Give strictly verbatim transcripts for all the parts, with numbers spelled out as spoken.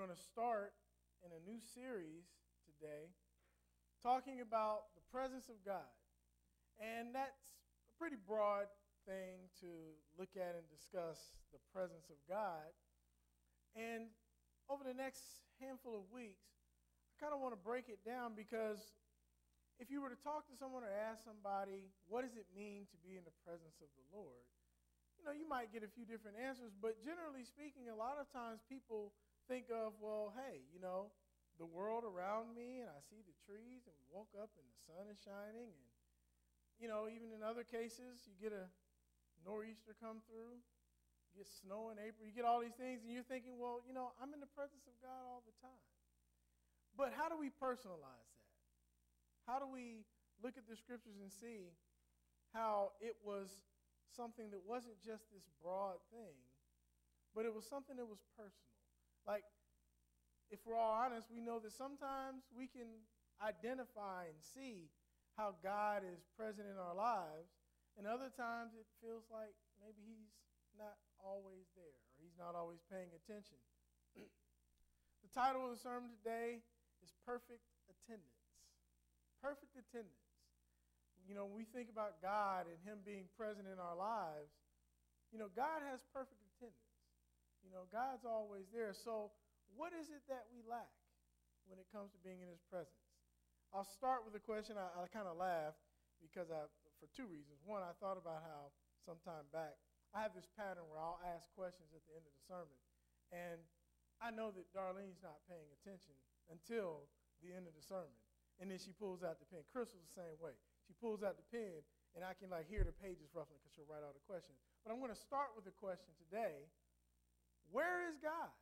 going to start in a new series today talking about the presence of God. And that's a pretty broad thing to look at and discuss, the presence of God. And over the next handful of weeks, I kind of want to break it down, because if you were to talk to someone or ask somebody, what does it mean to be in the presence of the Lord? You know, you might get a few different answers, but generally speaking, a lot of times people think of, well, hey, you know, the world around me, and I see the trees, and we woke up and the sun is shining, and, you know, even in other cases, you get a nor'easter come through, you get snow in April, you get all these things, and you're thinking, well, you know, I'm in the presence of God all the time. But how do we personalize that? How do we look at the scriptures and see how it was something that wasn't just this broad thing, but it was something that was personal? Like, if we're all honest, we know that sometimes we can identify and see how God is present in our lives, and other times it feels like maybe he's not always there, or he's not always paying attention. The title of the sermon today is Perfect Attendance. Perfect attendance. You know, when we think about God and him being present in our lives, you know, God has perfect attendance. You know, God's always there. So what is it that we lack when it comes to being in his presence? I'll start with a question. I, I kind of laughed because I, for two reasons. One, I thought about how sometime back, I have this pattern where I'll ask questions at the end of the sermon, and I know that Darlene's not paying attention until the end of the sermon. And then she pulls out the pen. Crystal's the same way. She pulls out the pen, and I can like hear the pages ruffling because she'll write all the questions. But I'm going to start with a question today. Where is God?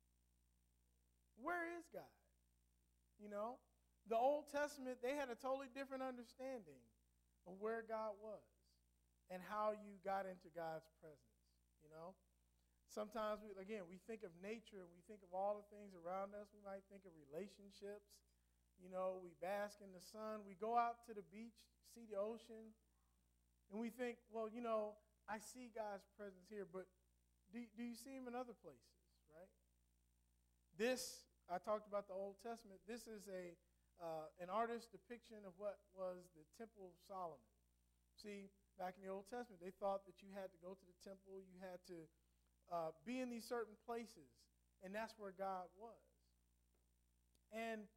Where is God? You know, the Old Testament, they had a totally different understanding of where God was and how you got into God's presence, you know. Sometimes, we, again, we think of nature and we think of all the things around us. We might think of relationships. You know, we bask in the sun. We go out to the beach, see the ocean, and we think, well, you know, I see God's presence here, but do, do you see him in other places, right? This, I talked about the Old Testament. This is a uh, an artist's depiction of what was the Temple of Solomon. See, back in the Old Testament, they thought that you had to go to the temple, you had to uh, be in these certain places, and that's where God was. And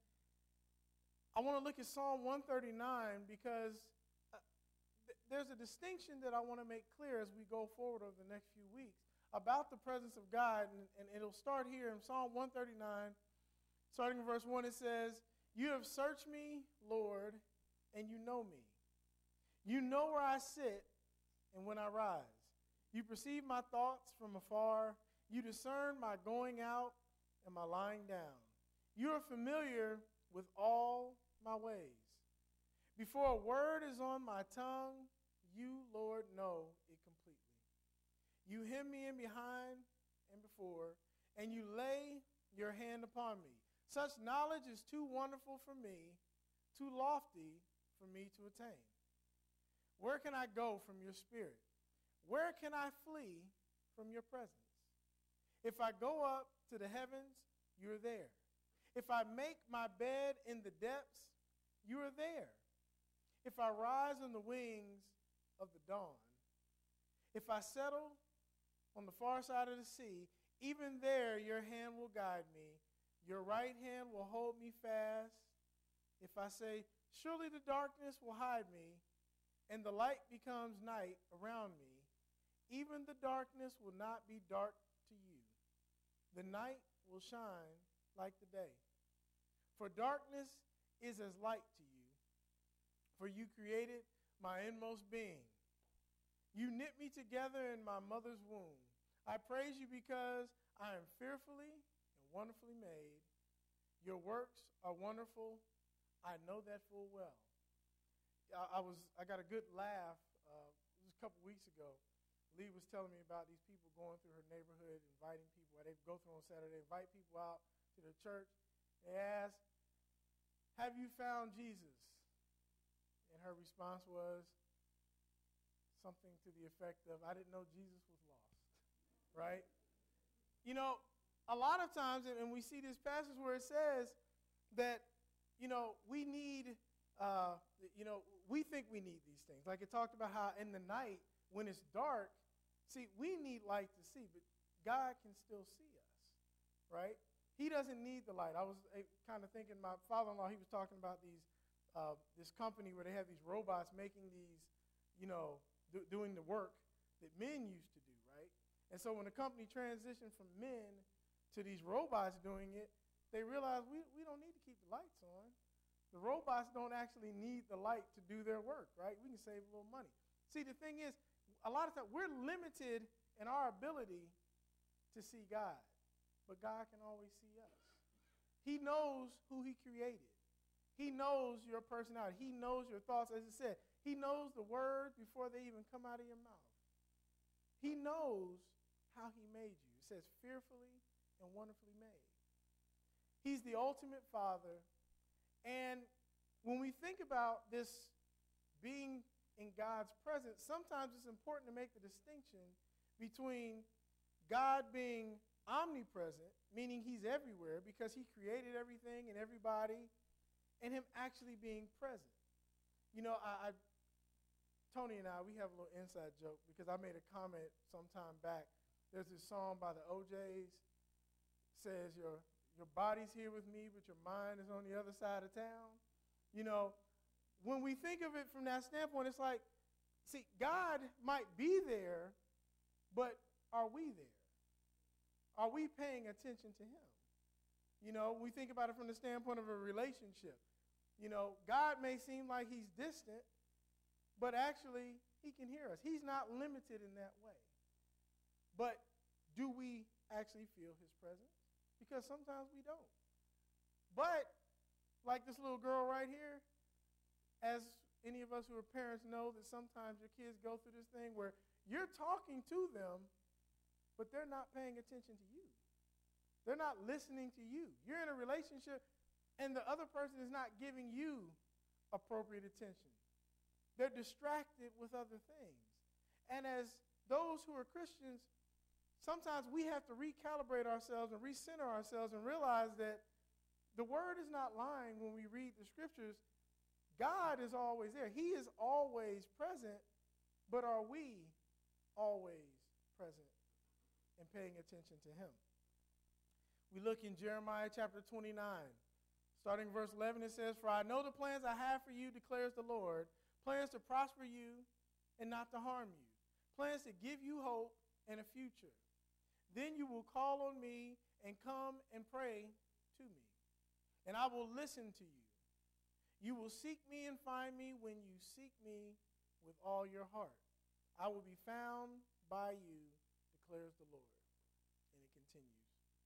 I want to look at Psalm one thirty-nine because uh, th- there's a distinction that I want to make clear as we go forward over the next few weeks about the presence of God, and, and it'll start here in Psalm one thirty-nine. Starting in verse one, it says, "You have searched me, Lord, and you know me. You know where I sit and when I rise. You perceive my thoughts from afar. You discern my going out and my lying down. You are familiar with all my ways. Before a word is on my tongue, you, Lord, know it completely. You hem me in behind and before, and you lay your hand upon me. Such knowledge is too wonderful for me, too lofty for me to attain. Where can I go from your spirit? Where can I flee from your presence? If I go up to the heavens, you're there. If I make my bed in the depths, you are there. If I rise on the wings of the dawn, if I settle on the far side of the sea, even there your hand will guide me. Your right hand will hold me fast. If I say, surely the darkness will hide me, and the light becomes night around me, even the darkness will not be dark to you. The night will shine like the day. For darkness is as light to you. For you created my inmost being. You knit me together in my mother's womb. I praise you because I am fearfully and wonderfully made. Your works are wonderful. I know that full well." I, I was I got a good laugh. Uh, it was a couple weeks ago. Lee was telling me about these people going through her neighborhood, inviting people. They go through on Saturday, invite people out to the church. They ask, "Have you found Jesus?" And her response was something to the effect of, "I didn't know Jesus was lost." Right? You know, a lot of times, and we see this passage where it says that, you know, we need, uh, you know, we think we need these things. Like it talked about how in the night, when it's dark, see, we need light to see, but God can still see us, right? He doesn't need the light. I was uh, kind of thinking, my father-in-law, he was talking about these, uh, this company where they have these robots making these, you know, do, doing the work that men used to do, right? And so when the company transitioned from men to these robots doing it, they realized we, we don't need to keep the lights on. The robots don't actually need the light to do their work, right? We can save a little money. See, the thing is, a lot of times we're limited in our ability to see God, but God can always see us. He knows who he created. He knows your personality. He knows your thoughts, as it said. He knows the words before they even come out of your mouth. He knows how he made you. It says fearfully and wonderfully made. He's the ultimate Father. And when we think about this being in God's presence, sometimes it's important to make the distinction between God being omnipresent, meaning he's everywhere because he created everything and everybody, and him actually being present. You know, I, I Tony and I, we have a little inside joke because I made a comment some time back. There's this song by the O Js, says your your body's here with me, but your mind is on the other side of town. You know, when we think of it from that standpoint, it's like, see, God might be there, but are we there? Are we paying attention to him? You know, we think about it from the standpoint of a relationship. You know, God may seem like he's distant, but actually he can hear us. He's not limited in that way. But do we actually feel his presence? Because sometimes we don't. But, like this little girl right here, as any of us who are parents know that sometimes your kids go through this thing where you're talking to them, but they're not paying attention to you. They're not listening to you. You're in a relationship, and the other person is not giving you appropriate attention. They're distracted with other things. And as those who are Christians, sometimes we have to recalibrate ourselves and recenter ourselves and realize that the word is not lying when we read the scriptures. God is always there. He is always present, but are we always present and paying attention to him? We look in Jeremiah chapter twenty-nine. Starting verse eleven, it says, "For I know the plans I have for you, declares the Lord, plans to prosper you and not to harm you, plans to give you hope and a future. Then you will call on me and come and pray to me, and I will listen to you. You will seek me and find me when you seek me with all your heart. I will be found by you, declares the Lord." And it continues.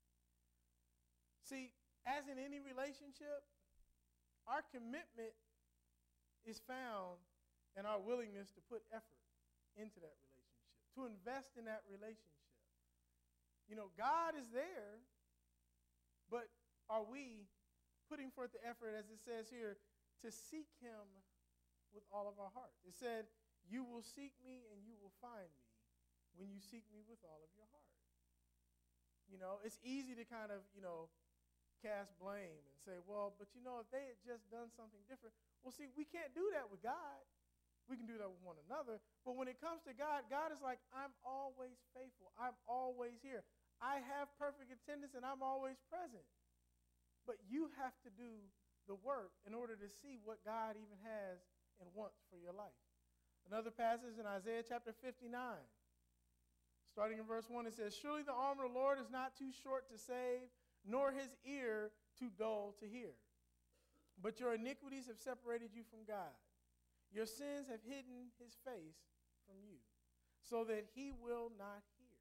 See, as in any relationship, our commitment is found in our willingness to put effort into that relationship, to invest in that relationship. You know, God is there, but are we putting forth the effort, as it says here, to seek him with all of our heart? It said, "You will seek me and you will find me when you seek me with all of your heart." You know, it's easy to kind of, you know, cast blame and say, well, but you know, if they had just done something different. Well, see, we can't do that with God. We can do that with one another. But when it comes to God, God is like, I'm always faithful. I'm always here. I have perfect attendance and I'm always present. But you have to do the work in order to see what God even has and wants for your life. Another passage in Isaiah chapter fifty-nine, starting in verse one, it says, "Surely the arm of the Lord is not too short to save, nor his ear too dull to hear. But your iniquities have separated you from God. Your sins have hidden his face from you, so that he will not hear."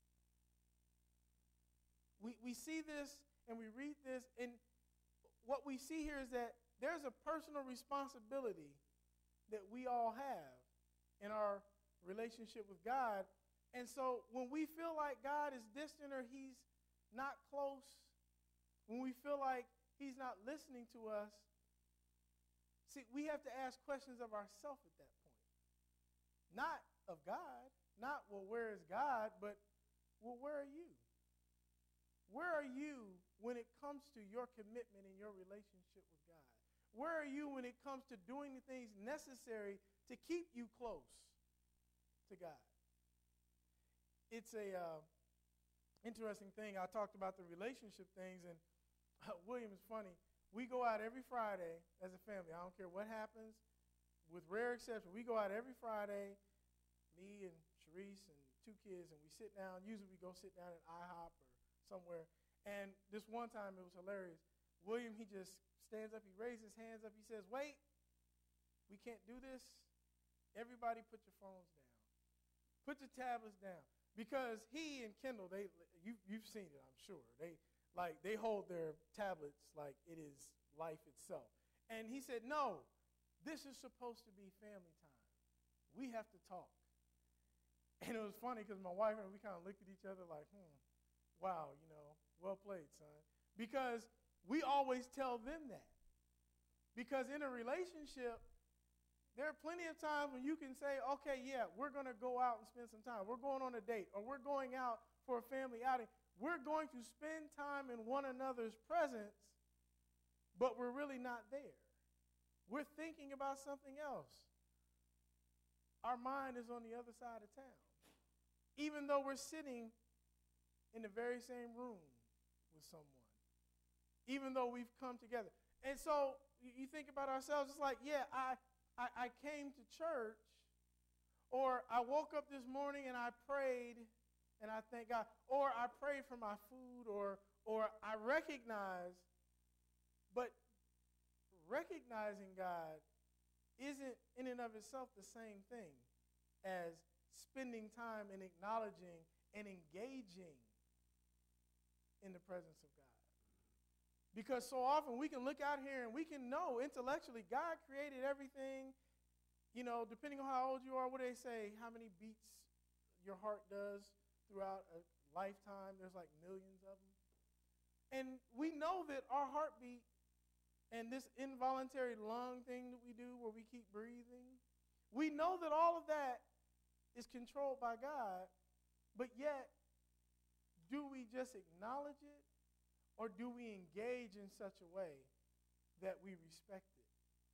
We, we see this and we read this, and what we see here is that there's a personal responsibility that we all have in our relationship with God. And so when we feel like God is distant or he's not close, when we feel like he's not listening to us, see, we have to ask questions of ourselves at that point. Not of God, not, well, where is God, but, well, where are you? Where are you when it comes to your commitment in your relationship with God? Where are you when it comes to doing the things necessary to keep you close to God? It's a uh, interesting thing. I talked about the relationship things, and uh, William is funny. We go out every Friday as a family. I don't care what happens. With rare exception, we go out every Friday, me and Sharice and two kids, and we sit down. Usually we go sit down at IHOP or somewhere. And this one time it was hilarious. William, he just stands up. He raises his hands up. He says, wait, we can't do this. Everybody put your phones down. Put your tablets down. Because he and Kendall, they you, you've seen it, I'm sure. They like they hold their tablets like it is life itself. And he said, no, this is supposed to be family time. We have to talk. And it was funny because my wife and we kind of looked at each other like, hmm, wow, you know, well played, son. Because we always tell them that. Because in a relationship, there are plenty of times when you can say, okay, yeah, we're going to go out and spend some time. We're going on a date, or we're going out for a family outing. We're going to spend time in one another's presence, but we're really not there. We're thinking about something else. Our mind is on the other side of town, even though we're sitting in the very same room with someone, even though we've come together. And so you think about ourselves, it's like, yeah, I... I, I came to church, or I woke up this morning and I prayed and I thank God, or I prayed for my food, or or I recognize, but recognizing God isn't in and of itself the same thing as spending time and acknowledging and engaging in the presence of God. Because so often we can look out here and we can know intellectually God created everything. You know, depending on how old you are, what do they say? How many beats your heart does throughout a lifetime? There's like millions of them. And we know that our heartbeat and this involuntary lung thing that we do where we keep breathing, we know that all of that is controlled by God, but yet do we just acknowledge it? Or do we engage in such a way that we respect it?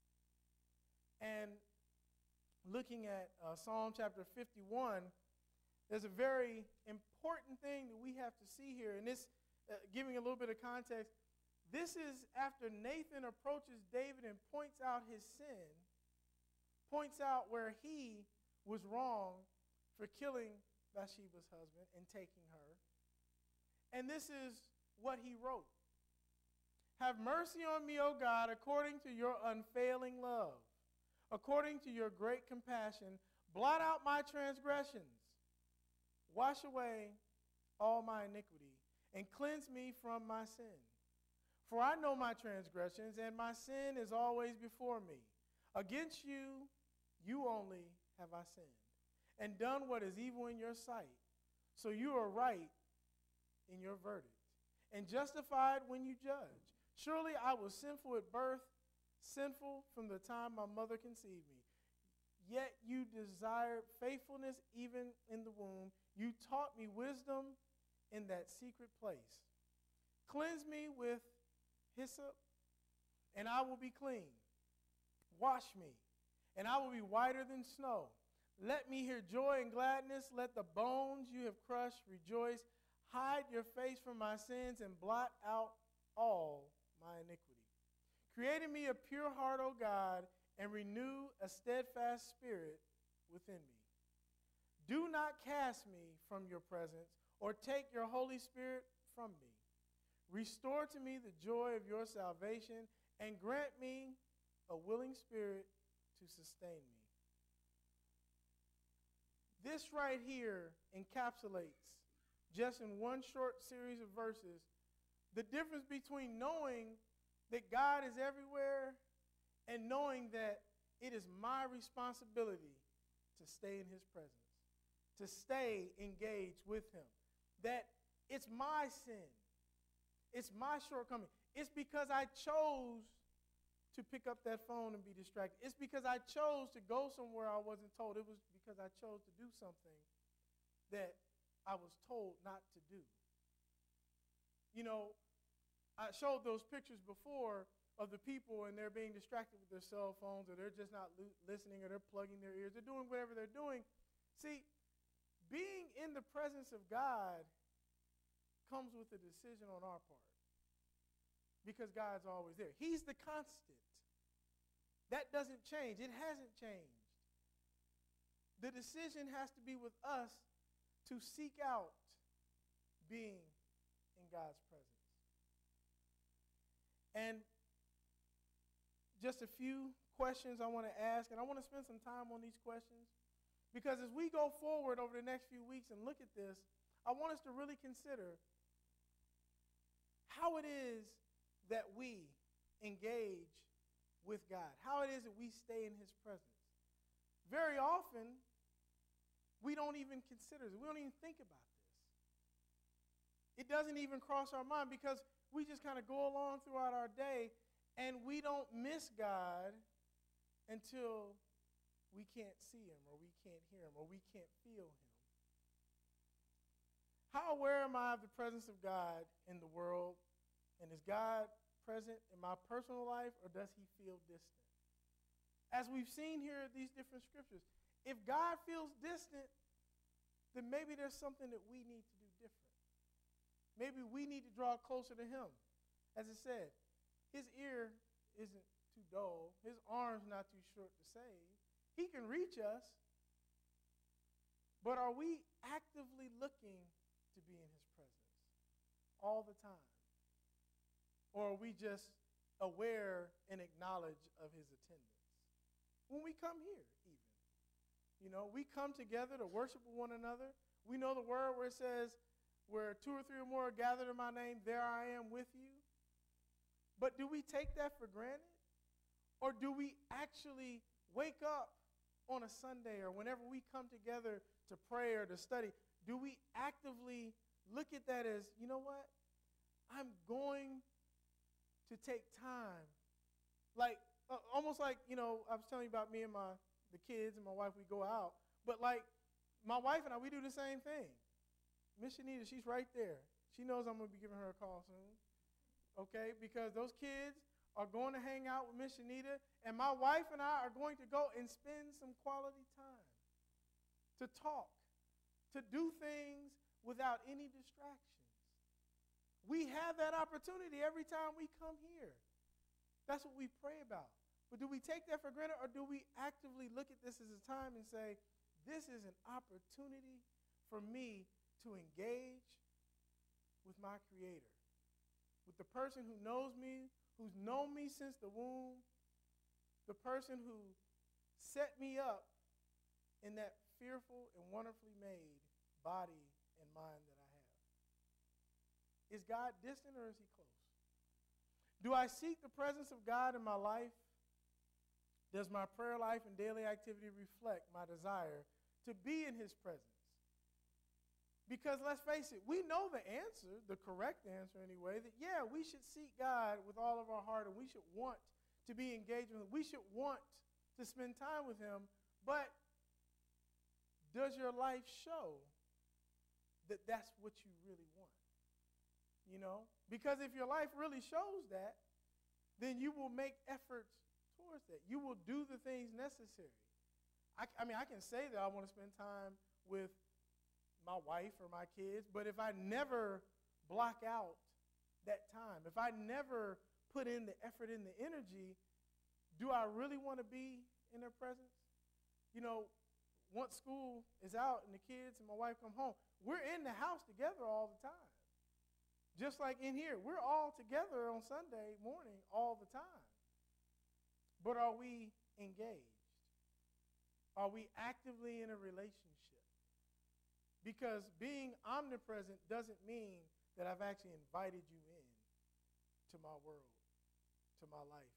And looking at uh, Psalm chapter fifty-one, there's a very important thing that we have to see here. And this, uh, giving a little bit of context, this is after Nathan approaches David and points out his sin, points out where he was wrong for killing Bathsheba's husband and taking her. And this is what he wrote. Have mercy on me, O God, according to your unfailing love. According to your great compassion, blot out my transgressions. Wash away all my iniquity and cleanse me from my sin. For I know my transgressions, and my sin is always before me. Against you, you only have I sinned, and done what is evil in your sight. So you are right in your verdict, and justified when you judge. Surely I was sinful at birth, sinful from the time my mother conceived me. Yet you desired faithfulness even in the womb. You taught me wisdom in that secret place. Cleanse me with hyssop, and I will be clean. Wash me, and I will be whiter than snow. Let me hear joy and gladness. Let the bones you have crushed rejoice. Hide your face from my sins and blot out all my iniquity. Create in me a pure heart, O God, and renew a steadfast spirit within me. Do not cast me from your presence or take your Holy Spirit from me. Restore to me the joy of your salvation and grant me a willing spirit to sustain me. This right here encapsulates, just in one short series of verses, the difference between knowing that God is everywhere and knowing that it is my responsibility to stay in his presence, to stay engaged with him. That it's my sin. It's my shortcoming. It's because I chose to pick up that phone and be distracted. It's because I chose to go somewhere I wasn't told. It was because I chose to do something that I was told not to do. you know, I showed those pictures before of the people and they're being distracted with their cell phones, or they're just not lo- listening, or they're plugging their ears. They're doing whatever they're doing. See, being in the presence of God comes with a decision on our part, because God's always there. He's the constant. That doesn't change. It hasn't changed. The decision has to be with us to seek out being in God's presence. And just a few questions I want to ask, and I want to spend some time on these questions, because as we go forward over the next few weeks and look at this, I want us to really consider how it is that we engage with God, how it is that we stay in his presence. Very often, we don't even consider this. We don't even think about this. It doesn't even cross our mind, because we just kind of go along throughout our day and we don't miss God until we can't see him, or we can't hear him, or we can't feel him. How aware am I of the presence of God in the world? And is God present in my personal life, or does he feel distant? As we've seen here at these different scriptures, if God feels distant, then maybe there's something that we need to do different. Maybe we need to draw closer to him. As it said, his ear isn't too dull. His arm's not too short to save. He can reach us. But are we actively looking to be in his presence all the time? Or are we just aware and acknowledge of his attendance? When we come here, even. You know, we come together to worship one another. We know the word where it says, where two or three or more are gathered in my name, there I am with you. But do we take that for granted? Or do we actually wake up on a Sunday, or whenever we come together to pray or to study, do we actively look at that as, you know what? I'm going to take time. Like, uh, almost like, you know, I was telling you about me and my the kids and my wife, we go out. But like, my wife and I, we do the same thing. Miss Shanita, she's right there. She knows I'm going to be giving her a call soon. Okay? Because those kids are going to hang out with Miss Shanita, and my wife and I are going to go and spend some quality time to talk, to do things without any distractions. We have that opportunity every time we come here. That's what we pray about. But do we take that for granted, or do we actively look at this as a time and say, this is an opportunity for me to engage with my Creator, with the person who knows me, who's known me since the womb, the person who set me up in that fearful and wonderfully made body and mind that I have. Is God distant, or is he close? Do I seek the presence of God in my life? Does my prayer life and daily activity reflect my desire to be in his presence? Because let's face it, we know the answer, the correct answer anyway, that yeah, we should seek God with all of our heart, and we should want to be engaged with him. We should want to spend time with him. But does your life show that that's what you really want? You know? Because if your life really shows that, then you will make efforts towards that. You will do the things necessary. I, I mean, I can say that I want to spend time with my wife or my kids, but if I never block out that time, if I never put in the effort and the energy, do I really want to be in their presence? You know, once school is out and the kids and my wife come home, we're in the house together all the time. Just like in here, we're all together on Sunday morning all the time. But are we engaged? Are we actively in a relationship? Because being omnipresent doesn't mean that I've actually invited you in to my world, to my life.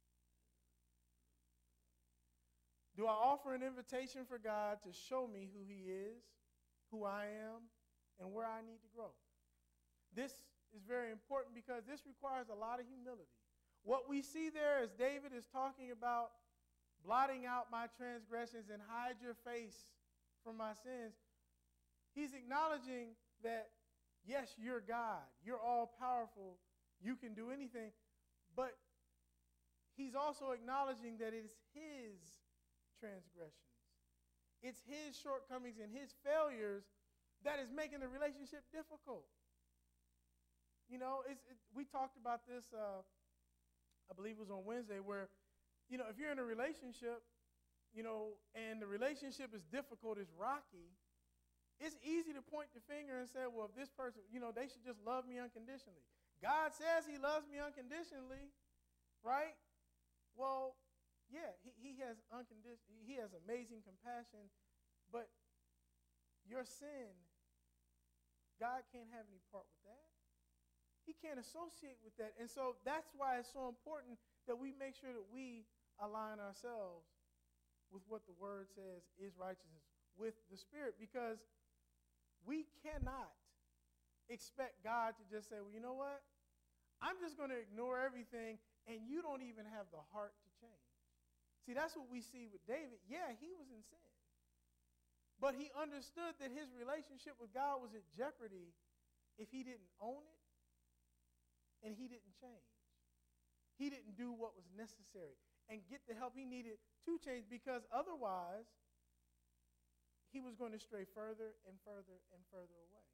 Do I offer an invitation for God to show me who he is, who I am, and where I need to grow? This is very important because this requires a lot of humility. What we see there is David is talking about blotting out my transgressions and hide your face from my sins. He's acknowledging that, Yes, you're God. You're all powerful. You can do anything. But he's also acknowledging that it is his transgressions. It's his shortcomings and his failures that is making the relationship difficult. You know, it's, it, we talked about this, uh, I believe it was on Wednesday, where, you know, if you're in a relationship, you know, and the relationship is difficult, it's rocky, it's easy to point the finger and say, well, if this person, you know, they should just love me unconditionally. God says he loves me unconditionally, right? Well, yeah, he, he has unconditional, he has amazing compassion, but your sin, God can't have any part with that. He can't associate with that. And so that's why it's so important that we make sure that we align ourselves with what the word says is righteousness with the Spirit, because we cannot expect God to just say, well, you know what? I'm just going to ignore everything, and you don't even have the heart to change. See, that's what we see with David. Yeah, he was in sin. But he understood that his relationship with God was at jeopardy if he didn't own it and he didn't change. He didn't do what was necessary and get the help he needed to change, because otherwise he was going to stray further and further and further away.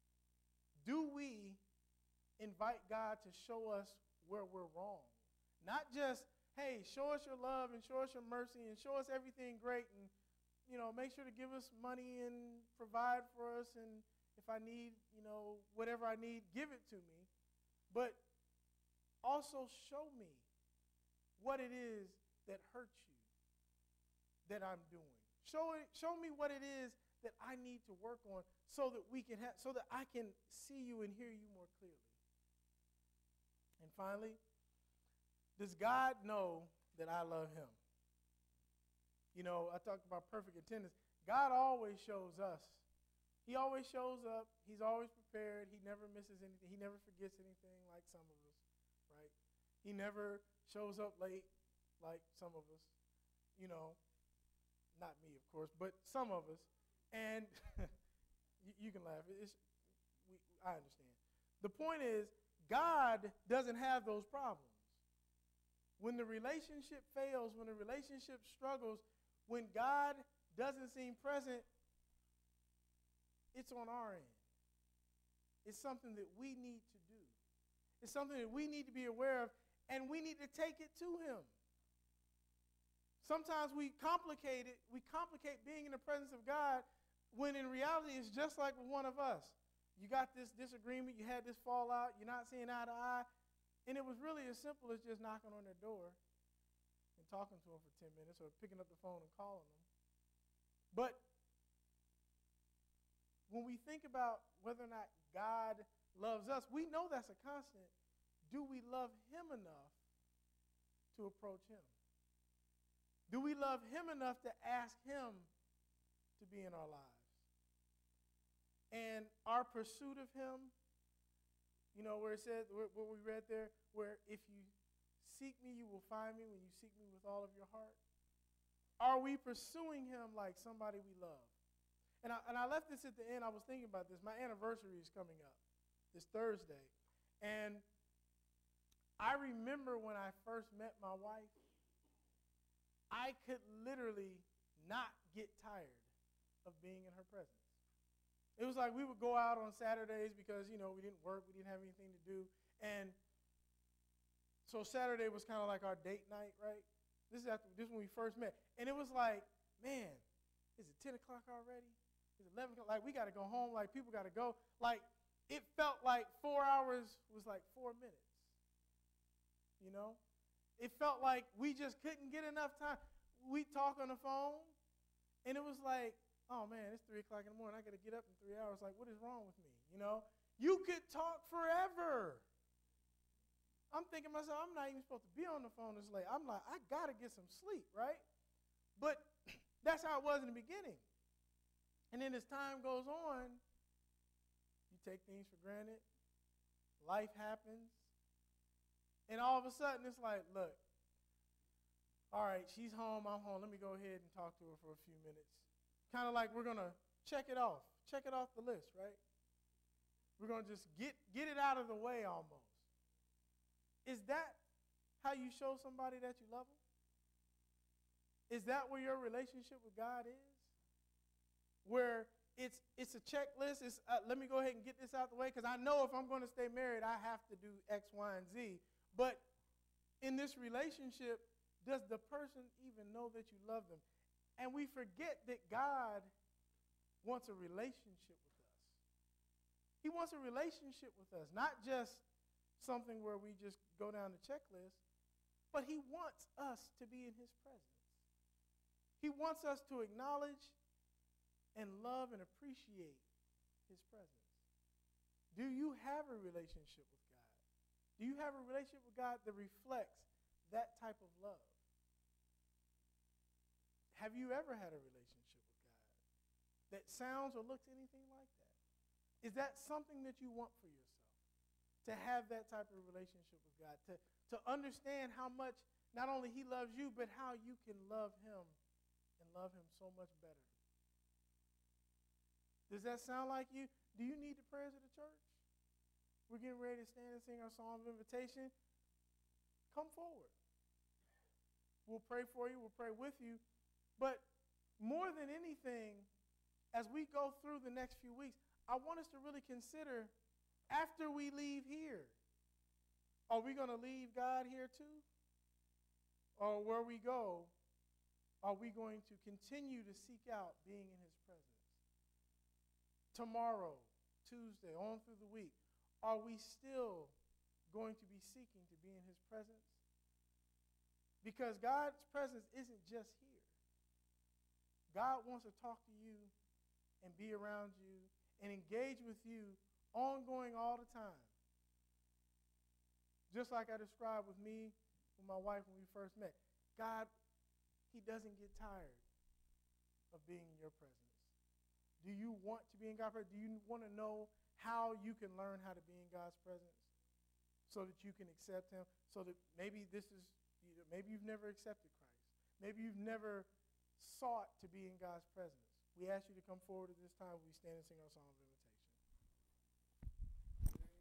Do we invite God to show us where we're wrong? Not just, hey, show us your love and show us your mercy and show us everything great, and, you know, make sure to give us money and provide for us, and if I need, you know, whatever I need, give it to me. But also show me what it is that hurts you that I'm doing. Show it, show me what it is that I need to work on so that we can have, so that I can see you and hear you more clearly. And finally, does God know that I love him? You know, I talked about perfect attendance. God always shows us. He always shows up. He's always prepared. He never misses anything. He never forgets anything like some of us, right? He never shows up late like some of us, you know. Not me, of course, but some of us. And you, you can laugh. It's, we, I understand. The point is, God doesn't have those problems. When the relationship fails, when the relationship struggles, when God doesn't seem present, it's on our end. It's something that we need to do. It's something that we need to be aware of, and we need to take it to him. Sometimes we complicate it. We complicate being in the presence of God when in reality it's just like with one of us. You got this disagreement. You had this fallout. You're not seeing eye to eye. And it was really as simple as just knocking on their door and talking to them for ten minutes or picking up the phone and calling them. But when we think about whether or not God loves us, we know that's a constant. Do we love him enough to approach him? Do we love him enough to ask him to be in our lives? And our pursuit of him, you know, where it said, what we read there, where if you seek me, you will find me when you seek me with all of your heart. Are we pursuing him like somebody we love? And I, and I left this at the end. I was thinking about this. My anniversary is coming up this Thursday. And I remember when I first met my wife, I could literally not get tired of being in her presence. It was like we would go out on Saturdays because, you know, we didn't work, we didn't have anything to do. And so Saturday was kind of like our date night, right? This is after this is when we first met. And it was like, man, is it ten o'clock already? Is it eleven o'clock? Like, we got to go home. Like, people got to go. Like, it felt like four hours was like four minutes, you know? It felt like we just couldn't get enough time. We'd talk on the phone, and it was like, oh, man, it's three o'clock in the morning. I got to get up in three hours. Like, what is wrong with me, you know? You could talk forever. I'm thinking to myself, I'm not even supposed to be on the phone this late. I'm like, I got to get some sleep, right? But that's how it was in the beginning. And then as time goes on, you take things for granted. Life happens. And all of a sudden, it's like, look, all right, she's home, I'm home. Let me go ahead and talk to her for a few minutes. Kind of like we're going to check it off. Check it off the list, right? We're going to just get, get it out of the way almost. Is that how you show somebody that you love them? Is that where your relationship with God is? Where it's it's a checklist. It's, uh, let me go ahead and get this out the way because I know if I'm going to stay married, I have to do X, Y, and Z. But in this relationship, does the person even know that you love them? And we forget that God wants a relationship with us. He wants a relationship with us, not just something where we just go down the checklist, but he wants us to be in his presence. He wants us to acknowledge and love and appreciate his presence. Do you have a relationship with God? Do you have a relationship with God that reflects that type of love? Have you ever had a relationship with God that sounds or looks anything like that? Is that something that you want for yourself? To have that type of relationship with God, to, to understand how much not only he loves you, but how you can love him and love him so much better. Does that sound like you? Do you need the prayers of the church? We're getting ready to stand and sing our song of invitation. Come forward. We'll pray for you. We'll pray with you. But more than anything, as we go through the next few weeks, I want us to really consider after we leave here, are we going to leave God here too? Or where we go, are we going to continue to seek out being in his presence? Tomorrow, Tuesday, on through the week, are we still going to be seeking to be in his presence? Because God's presence isn't just here. God wants to talk to you and be around you and engage with you ongoing all the time. Just like I described with me, with my wife when we first met. God, he doesn't get tired of being in your presence. Do you want to be in God's presence? Do you want to know how you can learn how to be in God's presence so that you can accept him? So that maybe this is, maybe you've never accepted Christ. Maybe you've never sought to be in God's presence. We ask you to come forward at this time. We stand and sing our song.